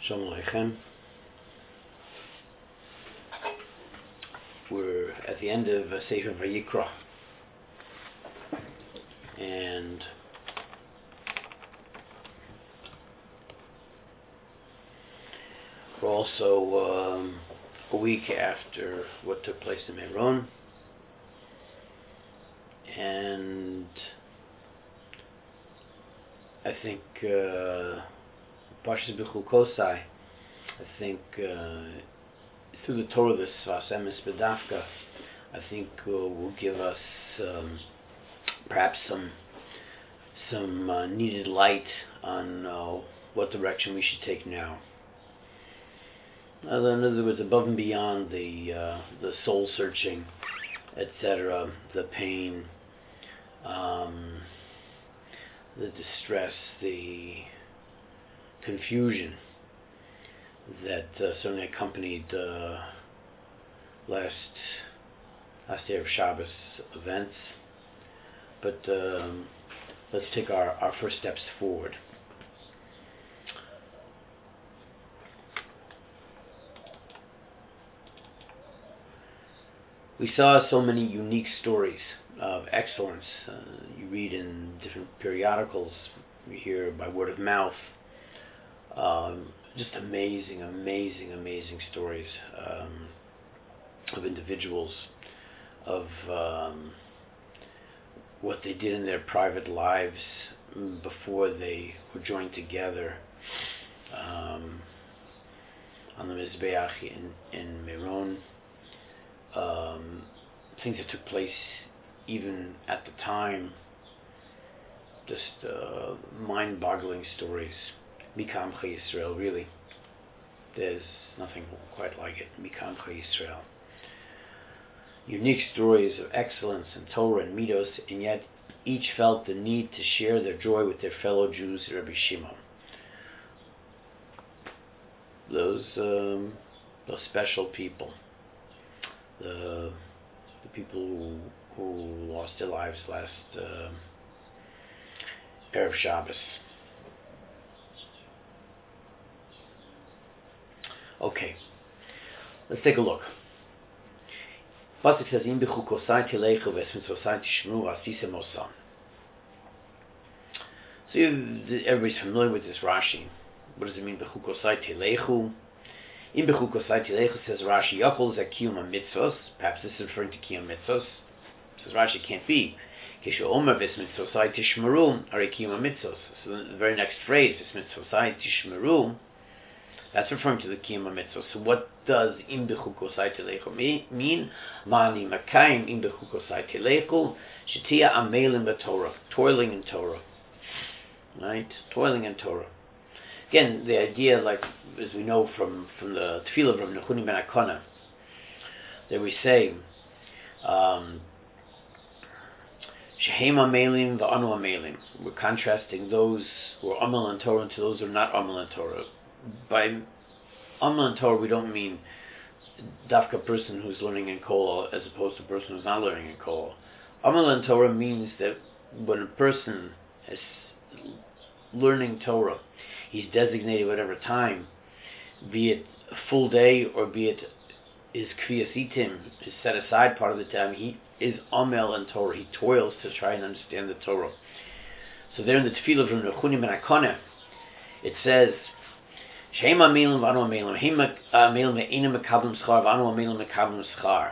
Shalom Aleichem. We're at the end of Sefer Vayikra, and we're also a week after what took place in Meron, and I think Parshas B'Chukosai, I think through the Torah, this Sfas Emes B'Dafka, I think will give us perhaps some needed light on what direction we should take now. In other words, above and beyond the soul searching, etc., the pain, the distress, the confusion that certainly accompanied last day of Shabbos events. But let's take our first steps forward. We saw so many unique stories of excellence. You read in different periodicals, you hear by word of mouth, just amazing stories of individuals, of what they did in their private lives before they were joined together on the Mizbeach in Meron. Things that took place even at the time, just mind-boggling stories. Mikamcha Yisrael, really. There's nothing quite like it. Mikamcha Yisrael. Unique stories of excellence in Torah and Midos, and yet each felt the need to share their joy with their fellow Jews, Rabbi Shimon. Those special people. The people who lost their lives last Erev Shabbos. Okay, let's take a look. Pasuk says, "Im b'chukosai tileichu v'esmitzvosai tishmru asisem osam." So everybody's familiar with this Rashi. What does it mean, b'chukosai tileichu? In b'chukosai tileichu, says Rashi, Yachol zakiyum mitzvos. Perhaps this is referring to kiyum mitzvos. Says Rashi, can't be. Keshu omer v'esmitzvosai tishmeru are kiyum mitzvos. So the very next phrase, v'esmitzvosai tishmeru, that's referring to the kiyum mitzvos. So what does im b'chukosai tileichu mean? Mani makayim im b'chukosai tileichu shetia amelim b'Torah, toiling in Torah, right? Toiling in Torah. Again, the idea, like as we know from the Tefillah of Rav Nechuni ben Akana, that we say, Shehem amelim v'anu amelim. We're contrasting those who are amal in Torah to those who are not amal in Torah. By amal in Torah, we don't mean dafka person who's learning in Kol as opposed to a person who's not learning in Kol. Amal in Torah means that when a person is learning Torah, he's designated whatever time, be it a full day or be it his kviyas itim, his set aside part of the time, he is amel in Torah. He toils to try and understand the Torah. So there in the Tefillah from Nechuni ben Akana, it says, Shehem amelim v'anu amelim, hem amelim ve'enim mekablim schar, v'anu amelim mekablim schar.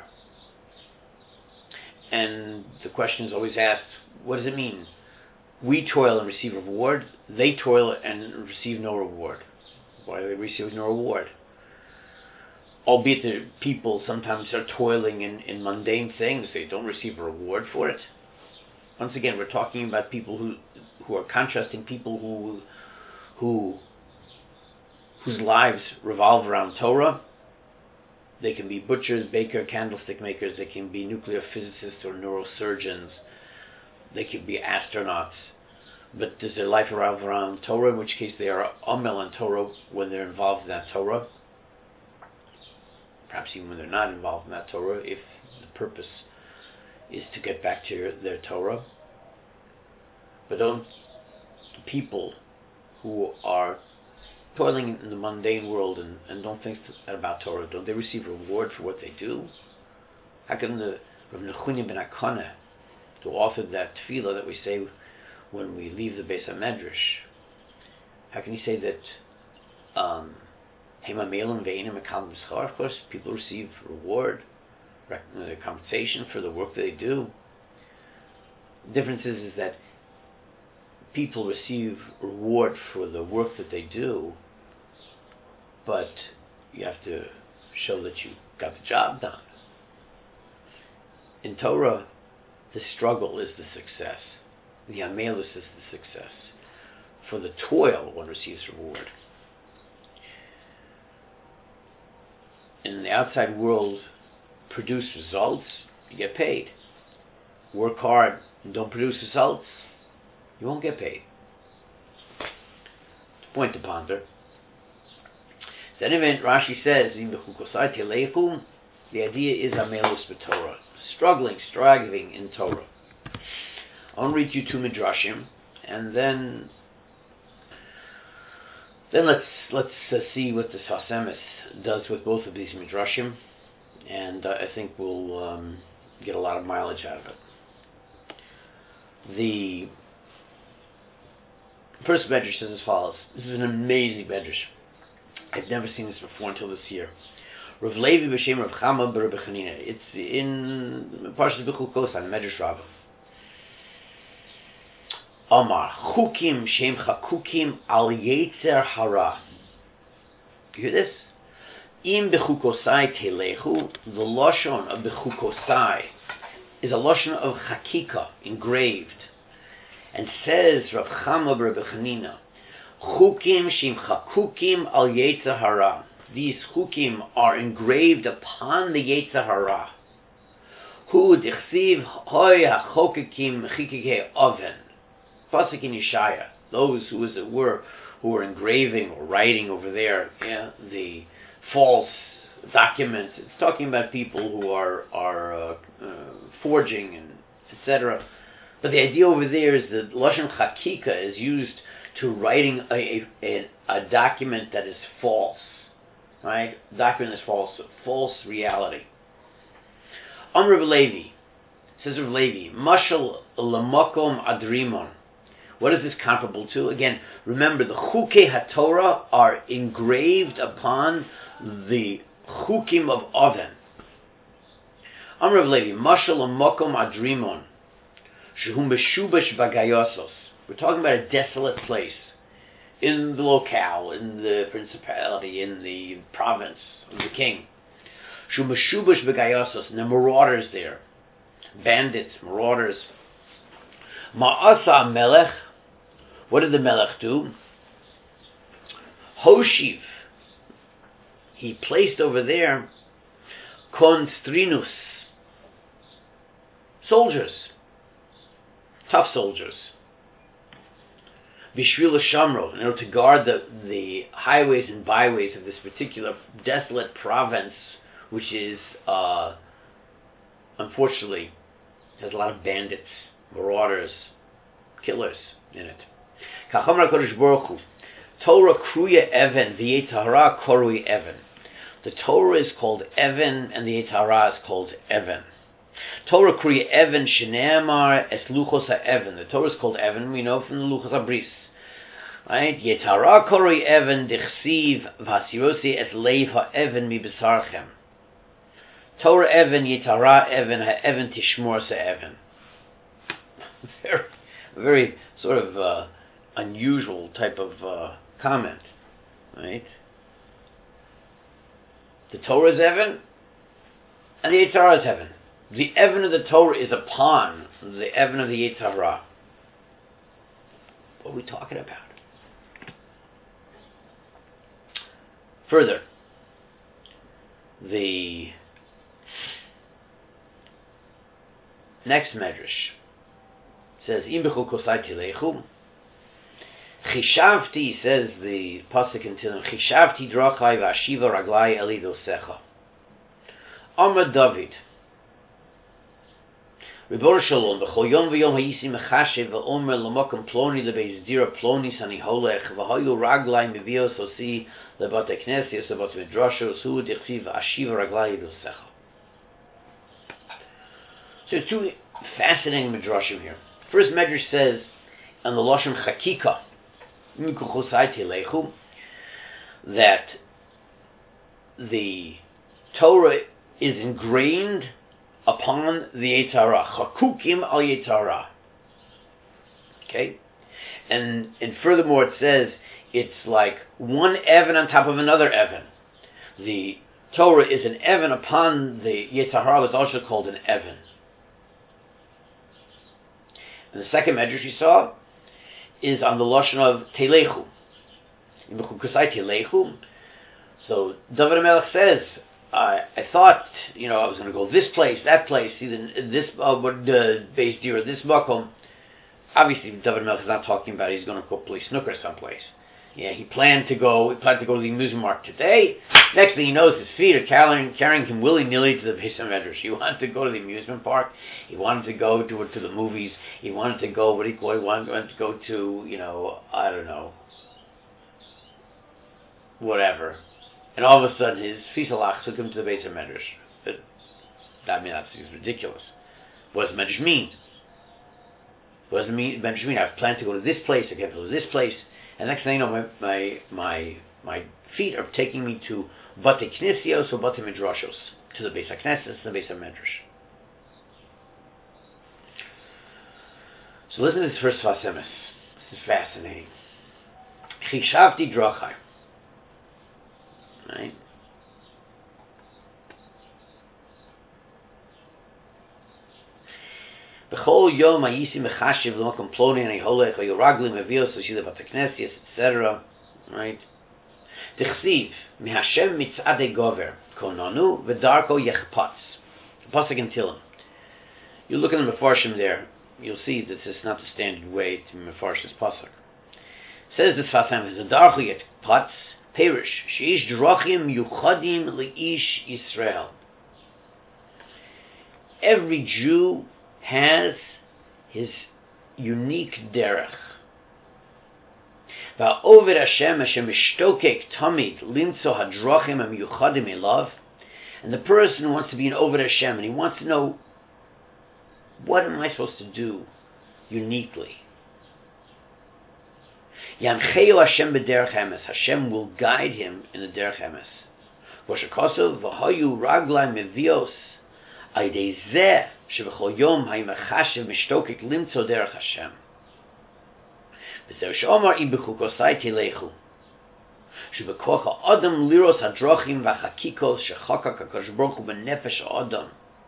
And the question is always asked, what does it mean? We toil and receive reward. They toil and receive no reward. Why do they receive no reward? Albeit the people sometimes are toiling in mundane things, they don't receive a reward for it. Once again, we're talking about people who are contrasting people whose lives revolve around Torah. They can be butchers, baker, candlestick makers. They can be nuclear physicists or neurosurgeons. They could be astronauts. But does their life revolve around Torah, in which case they are amel in Torah when they're involved in that Torah? Perhaps even when they're not involved in that Torah, if the purpose is to get back to their Torah. But don't people who are toiling in the mundane world and don't think about Torah, don't they receive reward for what they do? How can the Rav Nechunya ben Akana, who authored that tefillah that we say when we leave the Beis HaMedrash, how can he say that Hema Melon Ve'enim Mekabel Schar? Of course, people receive reward, compensation for the work that they do. The difference is that people receive reward for the work that they do, but you have to show that you got the job done. In Torah, the struggle is the success. The amelus is the success. For the toil, one receives reward. In the outside world, produce results, you get paid. Work hard and don't produce results, you won't get paid. Point to ponder. So anyway, Rashi says, the idea is amelus b'Torah, struggling, striving in Torah. I want to read you two midrashim, and then let's see what the Sfas Emes does with both of these midrashim, and I think we'll get a lot of mileage out of it. The first medrash says as follows. This is an amazing medrash. I've never seen this before until this year. Rav Levi b'shem Rav Chama b'Rabbi Chanina. It's in Parshas Bechukos on Medrash Rabbah. Omar chukim shem chakukim al yetzer hara. You hear this? Im bechukosai telechu. The lashon of bechukosai is a lashon of chakika, engraved, and says Rav Chama b'Rabbi Chanina, chukim shem chakukim al yetzer hara. These chukim are engraved upon the yetzer hara. Hu dichsiv hoy hachokekim chikike oven. Pasuk in Yeshaya, those who were engraving or writing over there, the false documents. It's talking about people who are forging and etc. But the idea over there is that lashon chakika is used to writing a document that is false, right? Document is false reality. Rav Levi says, Rav Levi, mashal lamakom adrimon. What is this comparable to? Again, remember the Chukei HaTorah are engraved upon the Chukim of Oven. Rav Levi, Mashal Mokom Adrimon, Shehum Beshubash Bagayosos. We're talking about a desolate place in the locale, in the principality, in the province of the king. Shehum Beshubash Bagayosos, and the marauders there, bandits, marauders. Ma'asa Melech. What did the Melech do? Hoshiv. He placed over there konstrinus. Soldiers. Tough soldiers. Bishvil Shamro, in order to guard the highways and byways of this particular desolate province, which is, unfortunately, has a lot of bandits, marauders, killers in it. Kachamar Kodesh Baruch Hu, Torah kruya Even, the Yetzer Hara korui Even. The Torah is called Even, and the Yetzer Hara is called Even. Torah kruya Even sheneamar es luchos ha-Even. The Torah is called Even, we know from the luchos ha-bris. Right? Yetzer Hara korui Even dichsiv v'hasirosi es leiv ha-Even mi besarchem. Torah Even, Yetzer Hara Even, ha-Even tishmor sa-Even. Very sort of unusual type of comment, right? The Torah is Even, and the Yetzer Hara is Even. The Even of the Torah is upon the Even of the Yetzer Hara. What are we talking about? Further, the next medrash says, Im bechukosai tilechu. Chishavti, says the pasuk in Tehillim, Chishavti drachai v'ashiva raglai eli dosecha. Amar David, Ribor Shalom, v'chol yom v'yom ha'yisi mechashev v'omer l'mokum ploni lebeis dira ploni sani holech v'hoyu raglai mevios osi lebate knesios lebate midrashos hu dichsiv ashiva raglai yidosecha. So there's two fascinating midrashim here. First medrash says, on the Lashon Chakika, that the Torah is ingrained upon the Yetzer Hara. Chakukim al Yetzer Hara. Okay? And furthermore it says, it's like one Evan on top of another Evan. The Torah is an Evan upon the Yetzer Hara, was also called an Evan. And the second medrash you saw is on the Lashon of Telechu. So David HaMelech says, I thought, I was going to go this place, that place, either this Beis Dira, this Makom. Obviously, David HaMelech is not talking about he's going to go play snooker someplace. Yeah, he planned to go to the amusement park today. Next thing he knows, his feet are carrying him willy-nilly to the Beis HaMedrash. He wanted to go to the amusement park. He wanted to go to the movies. He wanted to go, he wanted to go to, I don't know, whatever. And all of a sudden, his Fisalach took him to the Beis HaMedrash. But, that's ridiculous. What does Medrash mean? What does Medrash mean? I've planned to go to this place. I can't go to this place. And next thing you know, my feet are taking me to Bate Knesios or Bate Midrashos, to the Beis HaKnesses, to the Beis HaMedrash. So listen to this first Sfas Emes. This is fascinating. Chishavti drachai. Right? B'chol yom ha'yisi mechashiv l'makom ploni ani holech v'yoragli mevios v'shila b'teknesias, etc. Right? Dichsiv mihashem mitzadei gover konanu v'darko yechpatz. Pasuk in Tilim. You look in the Mefarshim there, you'll see that this is not the standard way to Mefarsh this pasuk. Says this Sfas Emes, the darko yechpatz perish sheish drachim yuchadim leish Yisrael. Every Jew has his unique derech. Va'oved Hashem Hashem mishtokek tamid limtzo hadrachim hamiyuchadim elav. And the person wants to be an Oved Hashem, and he wants to know, what am I supposed to do uniquely? Yamcheu Hashem b'derech emes. Hashem will guide him in the derech emes. V'shakosov v'hayu raglai mevios aydei zeh שבכל יום הימחשב משתוקק למצוא דרך השם. וזהו שאומר אם בחוקוסי תלכו. שבכוח האדם לירוס הדרכים והחקיקות שחקק הקדוש ברוך הוא בנפש האדם.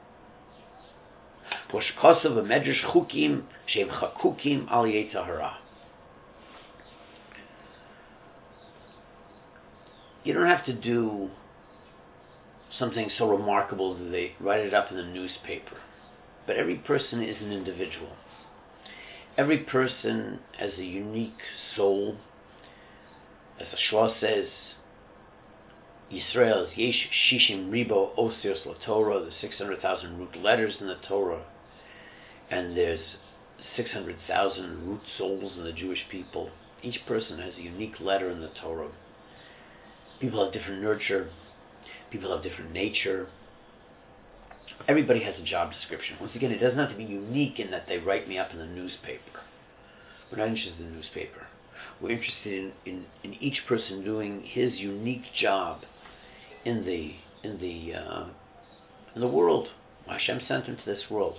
כמו שכתוב במדרש חוקים שהם חקוקים על יצר הרע. You don't have to do something so remarkable that they write it up in the newspaper. But every person is an individual. Every person has a unique soul. As the Shua says, Yisrael is Yesh Shishim Ribo Osios LaTorah, the 600,000 root letters in the Torah. And there's 600,000 root souls in the Jewish people. Each person has a unique letter in the Torah. People have different nurture. People have different nature. Everybody has a job description. Once again, it doesn't have to be unique in that they write me up in the newspaper. We're not interested in the newspaper. We're interested in each person doing his unique job in the world. Hashem sent him to this world.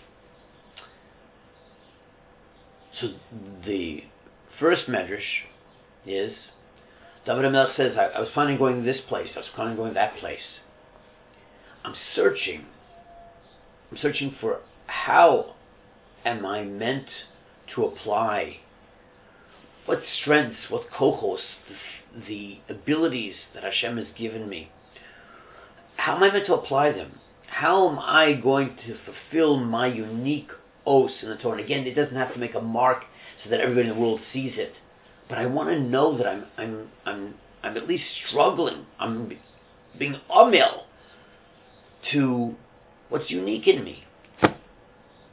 So the first medrash is, David HaMelech says, I was planning going this place, I was planning going that place. I'm searching for how am I meant to apply, what strengths, what kochos, the abilities that Hashem has given me. How am I meant to apply them? How am I going to fulfill my unique os in the Torah? And again, it doesn't have to make a mark so that everybody in the world sees it. But I want to know that I'm at least struggling. I'm being amel to what's unique in me.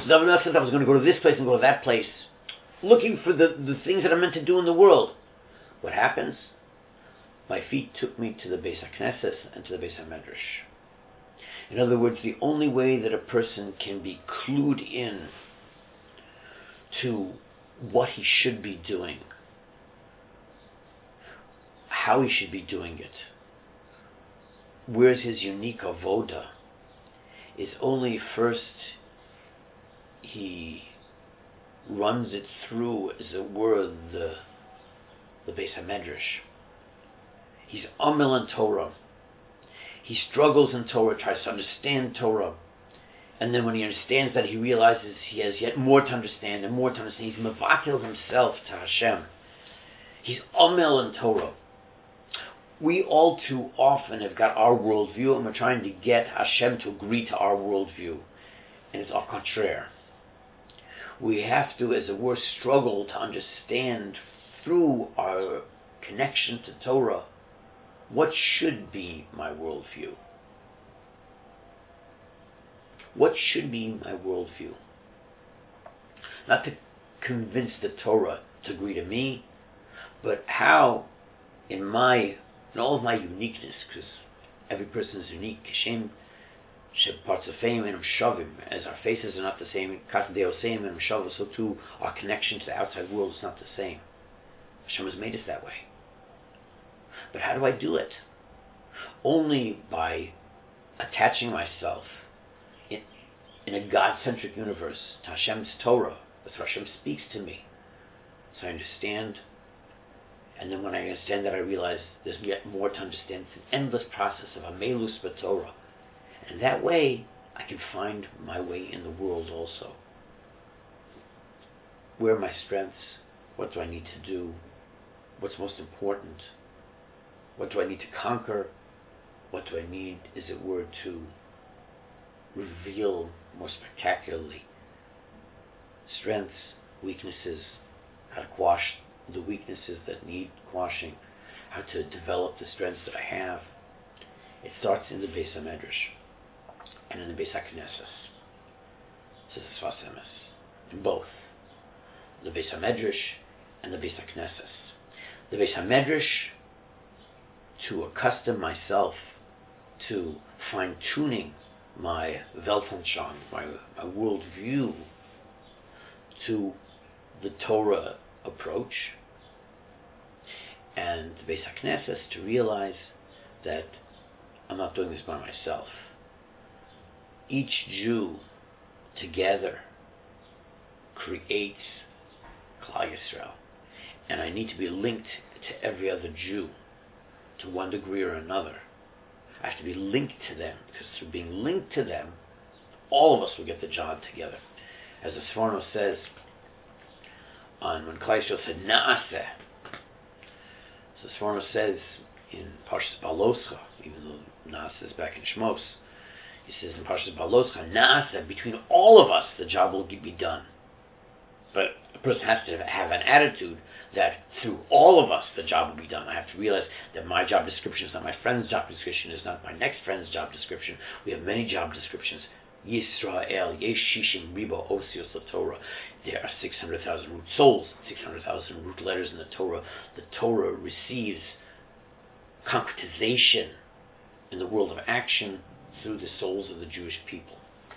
I was going to go to this place and go to that place, looking for the things that I'm meant to do in the world. What happens? My feet took me to the Beis HaKnesses and to the Beis HaMedrash. In other words, the only way that a person can be clued in to what he should be doing, how he should be doing it, where's his unique avoda, is only first he runs it through, as it were, the Beis HaMedrash. He's amil in Torah. He struggles in Torah, tries to understand Torah. And then when he understands that, he realizes he has yet more to understand and more to understand. He's mevakil himself to Hashem. He's amil in Torah. We all too often have got our worldview and we're trying to get Hashem to agree to our worldview. And it's au contraire. We have to, as it were, struggle to understand through our connection to Torah what should be my worldview. What should be my worldview? Not to convince the Torah to agree to me, but how, in all of my uniqueness, because every person is unique, Hashem shepartzafeim enum shavim, as our faces are not the same, kasdeoseim enum shavim, so too our connection to the outside world is not the same. Hashem has made us that way. But how do I do it? Only by attaching myself in a God-centric universe to Hashem's Torah. That's where Hashem speaks to me. So I understand. And then when I understand that, I realize there's yet more to understand. It's an endless process of amelus b'Torah. And that way, I can find my way in the world also. Where are my strengths? What do I need to do? What's most important? What do I need to conquer? What do I need, as it were, to reveal more spectacularly? Strengths, weaknesses, how to quash the weaknesses that need quashing, how to develop the strengths that I have. It starts in the Beis HaMedrash and in the Beis HaKnesses. Says the Sfas Emes. In both. The Beis HaMedrash and the Beis HaKnesses. The Beis HaMedrash, to accustom myself to fine-tuning my Weltanschauung, my worldview, to the Torah approach, and the Beis HaKnesses, to realize that I'm not doing this by myself. Each Jew together creates Klal Yisrael, and I need to be linked to every other Jew to one degree or another. I have to be linked to them, because through being linked to them, all of us will get the job together. As the Sforno says, when Klal Yisrael said Naaseh, so Sforno says in Parshas Baloscha, even though Naaseh is back in Shmos, he says in Parshas Baloscha, Naaseh, between all of us the job will be done. But a person has to have an attitude that through all of us the job will be done. I have to realize that my job description is not my friend's job description, is not my next friend's job description. We have many job descriptions. Yisrael, Yesh Shishim Ribo Osios Torah. There are 600,000 root souls, 600,000 root letters in the Torah. The Torah receives concretization in the world of action through the souls of the Jewish people.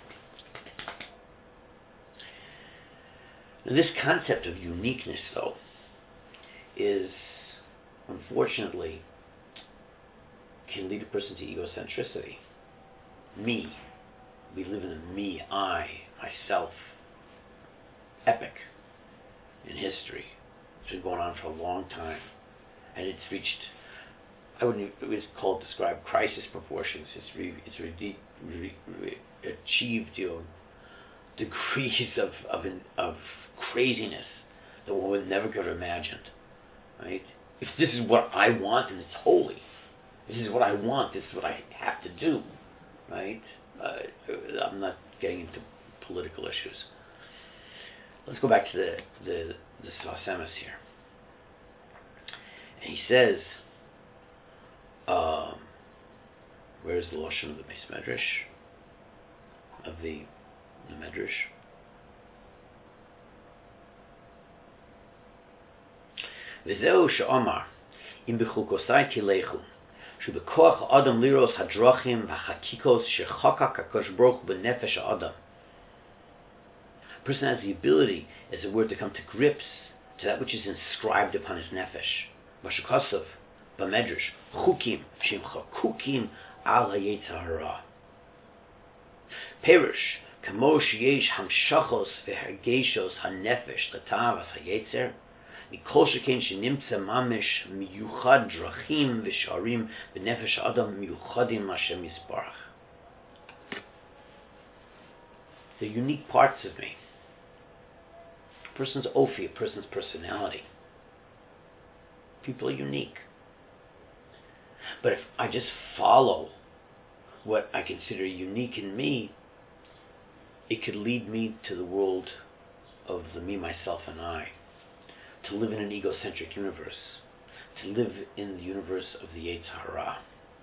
Now, this concept of uniqueness, though, is, unfortunately, can lead a person to egocentricity. Me. We live in a me, I, myself epic in history. It's been going on for a long time. And it's reached, I wouldn't describe crisis proportions. It's achieved degrees of craziness that one would never could have imagined. Right? If this is what I want, and it's holy, this is what I want, this is what I have to do, right? I'm not getting into political issues. Let's go back to the Sfas Emes here. And he says, where's the Lashon of the Beis Medrash? Of the Medrash? וזהו שאמר, אם בחוקותיי תלכו, שבכוח האדם לראות הדרכים והחקיקות שחקק הקדוש ברוך הוא בנפש האדם. A person has the ability, as it were, to come to grips to that which is inscribed upon his nefesh. Mashakasav, Bamedrash, Chukim, Shimchakukim, Al HaYetzer Hara. Perush, Kamo sheyesh hamshachos vehergeshos hanefesh l'tavas hayetzer, mikol sheken shenimtza mamish miyuchad drachim v'sharim v'nefesh adam miyuchadim Hashem Yisbarach. The unique parts of me. A person's ophi, a person's personality. People are unique. But if I just follow what I consider unique in me, it could lead me to the world of the me, myself, and I. To live in an egocentric universe. To live in the universe of the Yetzer Hara.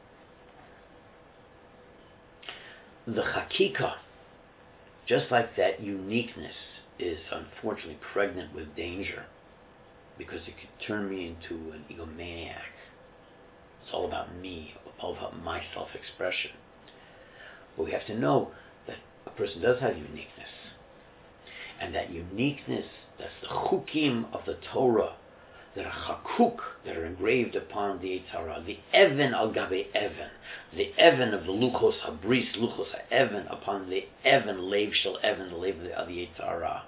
The Chakika, just like that uniqueness, is unfortunately pregnant with danger, because it could turn me into an egomaniac. It's all about me, all about my self-expression. But we have to know that a person does have uniqueness. And that uniqueness, that's the chukim of the Torah, that are chakuk, that are engraved upon the Yetzer Hara, the even al gabe even, the even of the luchos habris, luchos ha-even, upon the even, lev shel even, the lev of the Yetzer Hara.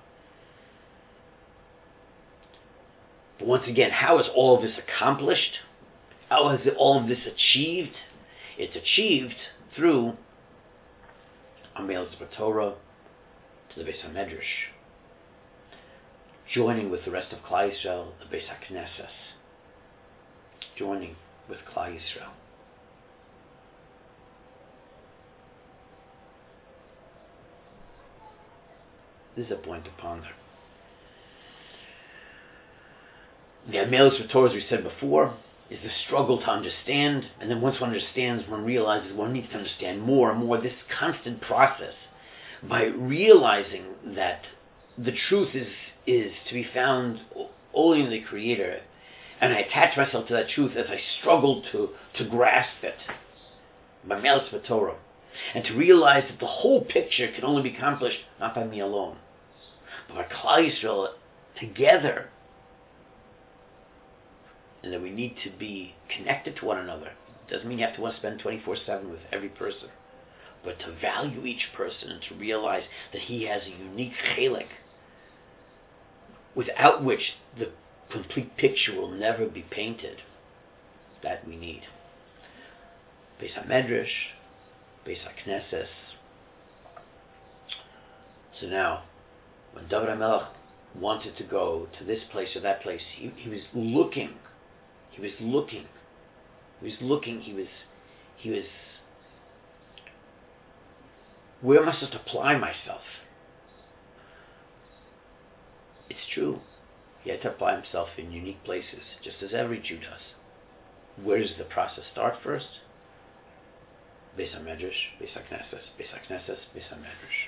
But once again, how is all of this accomplished? How is all of this achieved? It's achieved through Amel Torah to the Beis HaMedrash, joining with the rest of Klal Yisrael, the Beis HaKnesses, joining with Klal Yisrael. This is a point to ponder. The Amel Torah, as we said before, is the struggle to understand, and then once one understands, one realizes one needs to understand more and more. This constant process, by realizing that the truth is to be found only in the Creator, and I attach myself to that truth as I struggle to grasp it by Me'al Torah, and to realize that the whole picture can only be accomplished not by me alone, but by Klal Yisrael together, and that we need to be connected to one another. It doesn't mean you have to want to spend 24/7 with every person, but to value each person and to realize that he has a unique chelik, without which the complete picture will never be painted. That we need. Beis HaMedrash, Beis HaKnesses. So now, when David HaMelech wanted to go to this place or that place, he was looking. He was looking. Where am I supposed to apply myself? It's true. He had to apply himself in unique places, just as every Jew does. Where does the process start first? Beis HaMedrash, Beis HaKnesses, Beis HaKnesses, Beis HaMedrash.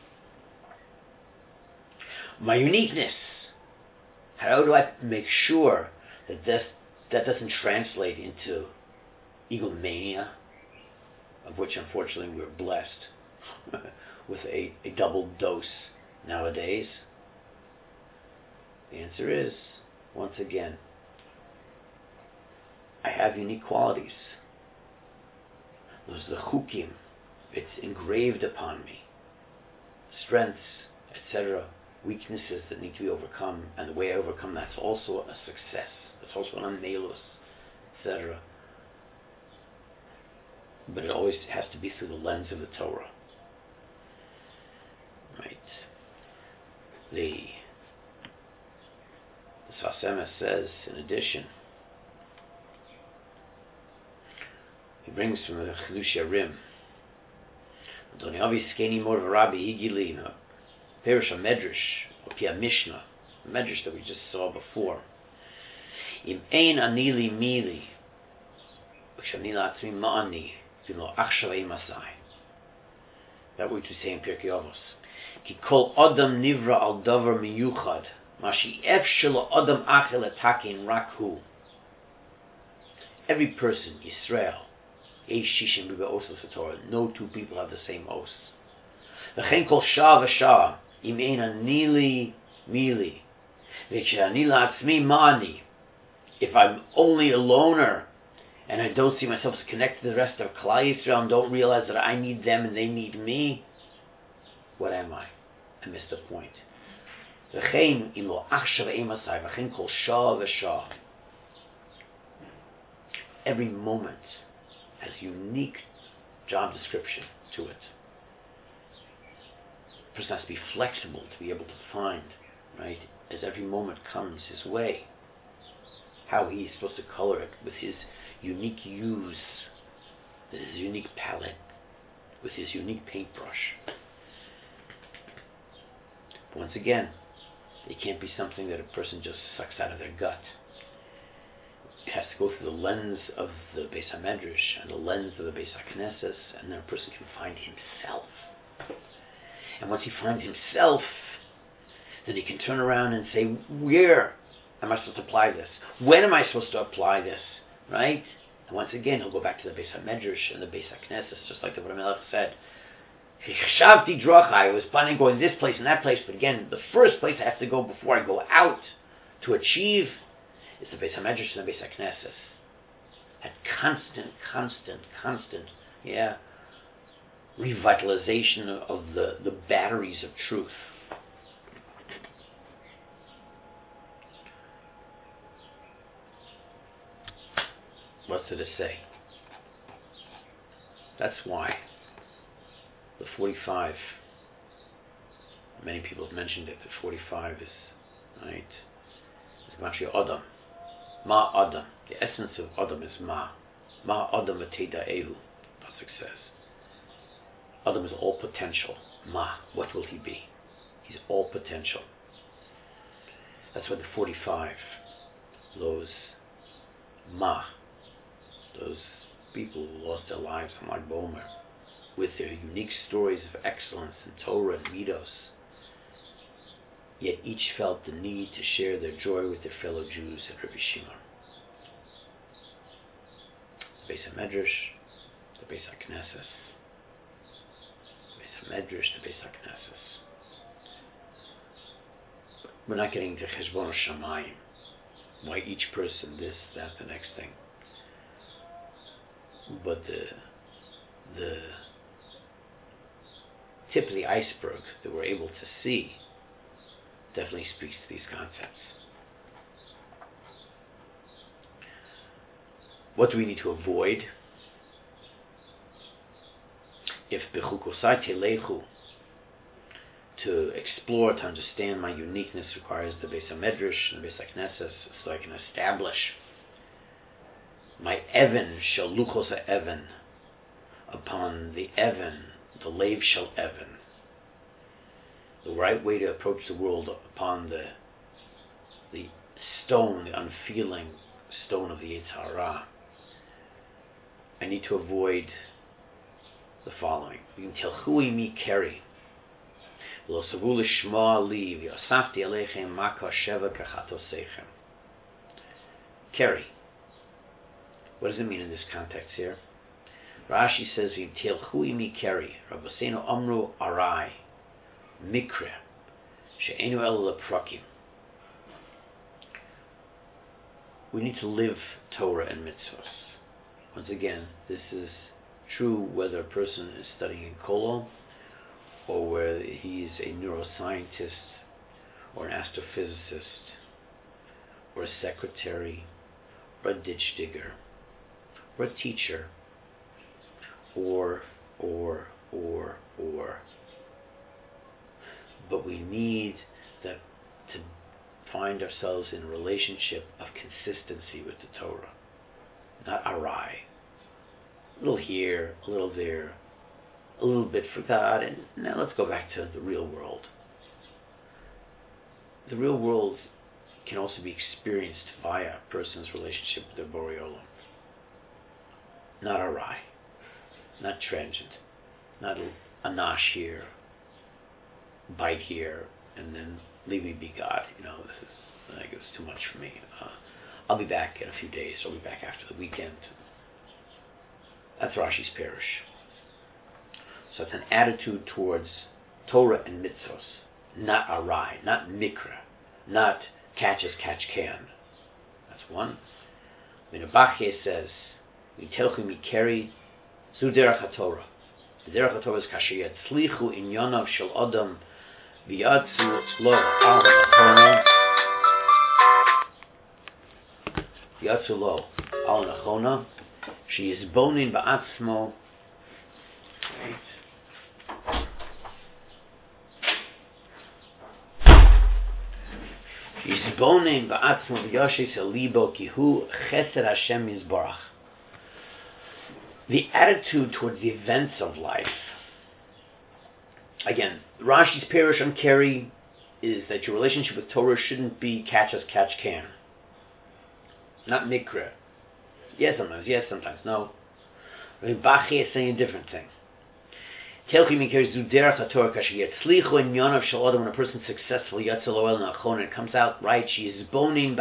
My uniqueness. How do I make sure that that doesn't translate into egomania, of which unfortunately we're blessed with a double dose nowadays? The answer is, once again, I have unique qualities. Those are the chukim. It's engraved upon me. Strengths, etc., weaknesses that need to be overcome, and the way I overcome that's also a success. It's also an amelus, etc. But it always has to be through the lens of the Torah. Right. The Sfas Emes says, in addition, he brings from the Chidush Yarim, Adoni Avi Skeni Mor V'Rabbi Higili, Perush HaMedrash, Opi HaMishnah, the Medrash that we just saw before. Im ein ani li mili, v'shani la'atzmi ma'ani, v'lo achshavei masai. That which we say in Pirkei Avos. Ki kol adam nivra al davar miyuchad, Every person, Yisrael, no two people have the same os. If I'm only a loner and I don't see myself as connected to the rest of Klal Yisrael and don't realize that I need them and they need me, what am I? I missed the point. Every moment has a unique job description to it. The person has to be flexible to be able to find, right, as every moment comes his way, how he is supposed to color it with his unique use, with his unique palette, with his unique paintbrush. Once again, it can't be something that a person just sucks out of their gut. It has to go through the lens of the Beis HaMedrash and the lens of the Beis HaKnesses, and then a person can find himself. And once he finds himself, then he can turn around and say, where am I supposed to apply this? When am I supposed to apply this? Right? And once again, he'll go back to the Beis HaMedrash and the Beis HaKnesses, just like the Rebbe Melech said. I was planning on going this place and that place, but again, the first place I have to go before I go out to achieve is the Beis HaMedrash and the Beis HaKnesses. That constant, revitalization of the batteries of truth. What's it to say? That's why the 45, many people have mentioned it, the 45 is, right, is Mashi Adam. Ma Adam. The essence of Adam is Ma. Ma Adam Ehu, Pasuk says. Adam is all potential. Ma, what will he be? He's all potential. That's why the 45, those Ma, those people who lost their lives on Lag BaOmer, with their unique stories of excellence in Torah and Midos, yet each felt the need to share their joy with their fellow Jews at Rabbi Shimon. The Beis HaMedrash, the Beis HaKnesses. The Beis HaMedrash, the Beis HaKnesses. We're not getting to Cheshbon Shamayim, why each person this, that, the next thing. But the tip of the iceberg that we're able to see definitely speaks to these concepts. What do we need to avoid? If bechukosai telechu, to explore, to understand my uniqueness requires the Beis HaMedrash and the Beis HaKnesses, so I can establish my Evan shall luchos Evan upon the Evan, the Lev shall Evan. The right way to approach the world upon the stone, the unfeeling stone of the Yetzer Hara. I need to avoid the following. You can tell Hui mi keri. Lo savu lishma li v'yosafti aleichem maka sheva kachatosechem. Keri. What does it mean in this context here? Rashi says, "V'tilchu imi keri, Rabbeinu amru arai, mikre, she'enu el leprakim." We need to live Torah and mitzvahs. Once again, this is true whether a person is studying in Kollel, or whether he is a neuroscientist, or an astrophysicist, or a secretary, or a ditch digger, or a teacher, or. But we need that to find ourselves in a relationship of consistency with the Torah, not arai. A little here, a little there, a little bit for God, and now let's go back to the real world. The real world can also be experienced via a person's relationship with their Borei Olam. Not arai, not transient, not a nash here, bite here, and then leave me be, God. This is, I think it's too much for me. I'll be back in a few days. I'll be back after the weekend. That's Rashi's Parish. So it's an attitude towards Torah and mitzvos, not arai, not mikra, not catch as catch can. That's one. Minabachye says, "Mitelchu mikeri zu derech haTorah." The derech haTorah is kasher yatzlichu inyonav shel adam v'yatzu lo al nachona v'yatzu lo al nachona sheyizbonin ba'atzmo. Yizbonin ba'atzmo v'yoshes libo ki hu chesed Hashem yizbarach. The attitude towards the events of life. Again, Rashi's Parish on Keri is that your relationship with Torah shouldn't be catch as catch can. Not mikra. Yes, sometimes, no. Bachi is saying a different thing. When a person is successful, and it comes out right, she is boning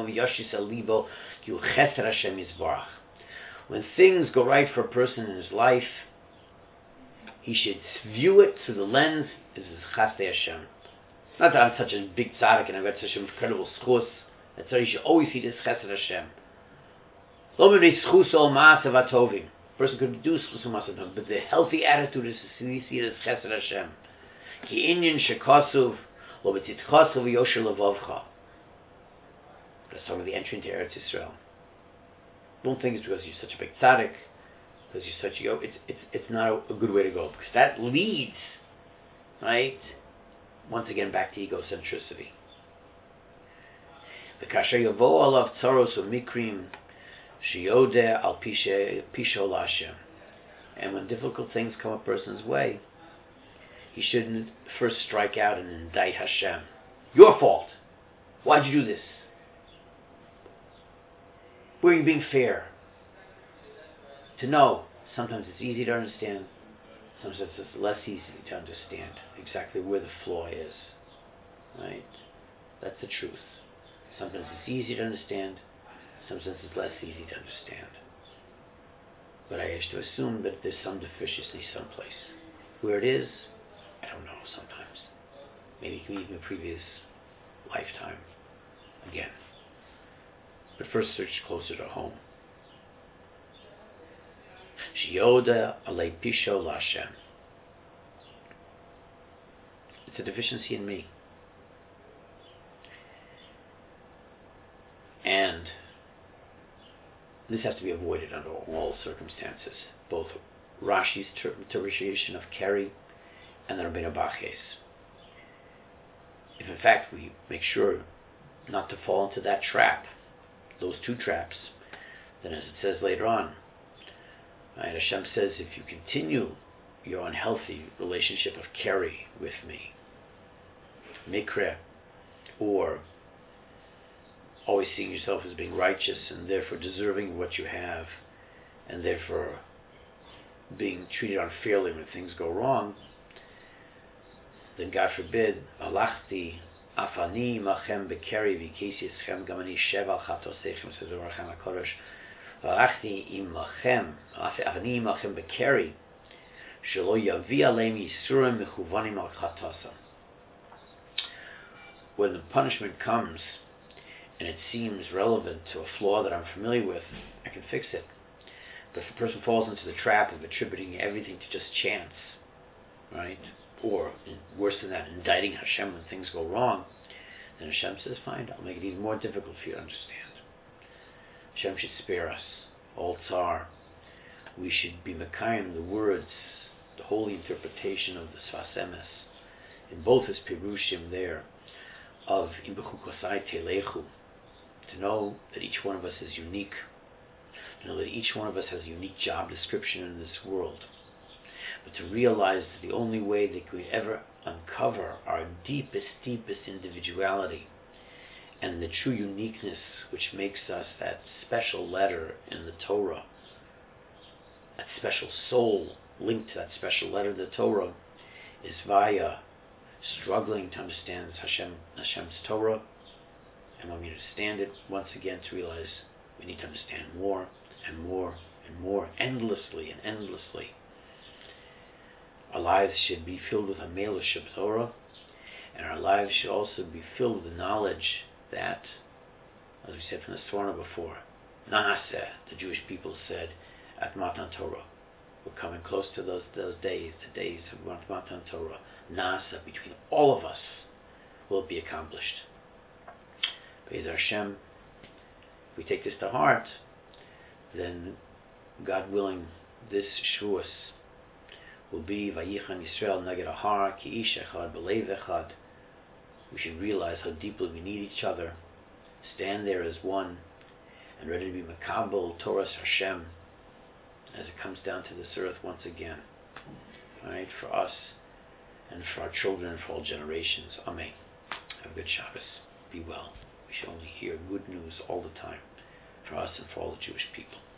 when things go right for a person in his life, he should view it through the lens as Chasdei Hashem. Not that I'm such a big tzaddik and I've got such an incredible schus. That's why you should always see this Chesed Hashem. A person could do schus u'masav, but the healthy attitude is to see it as Chesed Hashem. Ki inyan shekasuv lo b'titchasu v'yosher levavcha. That's talking about the entry into Eretz Yisrael. Don't think it's because you're such a big tzaddik, because you're such a it's not a good way to go, because that leads, right, once again back to egocentricity. The kasher yavo alav tzaros u'mikrim sheyodeh al pisho l'Hashem. And when difficult things come a person's way, he shouldn't first strike out and indict Hashem. Your fault. Why'd you do this? Were you being fair? To know, sometimes it's easy to understand, sometimes it's less easy to understand exactly where the flaw is. Right? That's the truth. Sometimes it's easy to understand, sometimes it's less easy to understand. But I have to assume that there's some deficiency someplace. Where it is, I don't know sometimes. Maybe even a previous lifetime. Again. But first search closer to home. Shiyoda alei pisho l'Hashem. It's a deficiency in me. And this has to be avoided under all circumstances. Both Rashi's interpretation of Keri and the Rabbeinu Bachye's. If in fact we make sure not to fall into that trap, those two traps, then as it says later on, right, Hashem says, if you continue your unhealthy relationship of Keri with me, mikra, or always seeing yourself as being righteous and therefore deserving what you have, and therefore being treated unfairly when things go wrong, then God forbid, alachti afani machem bekeri v'kesi eschem gamani sheval chatosechem, says the Rachem HaKodesh. Alachti imachem, afani machem bekeri, shelo yavi aleim yisurim mechuvanim al chatosam. When the punishment comes, and it seems relevant to a flaw that I'm familiar with, I can fix it. But if a person falls into the trap of attributing everything to just chance, right, or worse than that, indicting Hashem when things go wrong, then Hashem says, fine, I'll make it even more difficult for you to understand. Hashem should spare us, all tsar. We should be mekayim the words, the holy interpretation of the Sfas Emes, in both his Pirushim there, of Im b'chukosai telechu, to know that each one of us is unique, to know that each one of us has a unique job description in this world, but to realize that the only way that we ever uncover our deepest individuality and the true uniqueness which makes us that special letter in the Torah, that special soul linked to that special letter in the Torah, is via struggling to understand Hashem's Torah, and when we understand it, once again to realize we need to understand more and more and more, endlessly and endlessly. Our lives should be filled with a Melish of Torah, and our lives should also be filled with the knowledge that, as we said from the Sforno before, Naaseh, the Jewish people said at Matan Torah. We're coming close to those days, the days of Matan Torah. Naaseh, between all of us, will be accomplished. Be'ez Hashem, if we take this to heart, then, God willing, this Shavuos will be Vayichan Yisrael Neged Ahar Ki Ish Echad B'Leiv Echad. We should realize how deeply we need each other, stand there as one, and ready to be Makabel Torah Hashem as it comes down to this earth once again. Right, for us and for our children and for all generations. Amen. Have a good Shabbos. Be well. We should only hear good news all the time for us and for all the Jewish people.